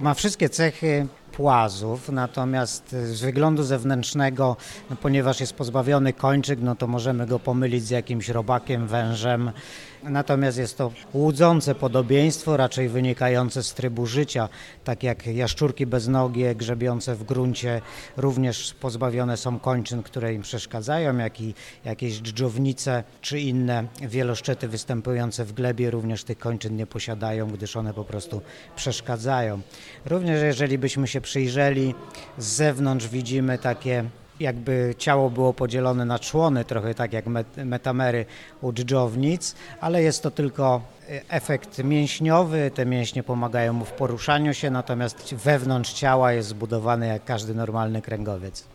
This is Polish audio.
Ma wszystkie cechy płazów, natomiast z wyglądu zewnętrznego, ponieważ jest pozbawiony kończyk, to możemy go pomylić z jakimś robakiem, wężem. Natomiast jest to łudzące podobieństwo, raczej wynikające z trybu życia, tak jak jaszczurki beznogie, grzebiące w gruncie, również pozbawione są kończyn, które im przeszkadzają, jak i jakieś dżdżownice czy inne wieloszczety występujące w glebie również tych kończyn nie posiadają, gdyż one po prostu przeszkadzają. Również jeżeli byśmy się przyjrzeli, z zewnątrz widzimy takie, jakby ciało było podzielone na człony, trochę tak jak metamery u dżdżownic, ale jest to tylko efekt mięśniowy, te mięśnie pomagają mu w poruszaniu się, natomiast wewnątrz ciała jest zbudowany jak każdy normalny kręgowiec.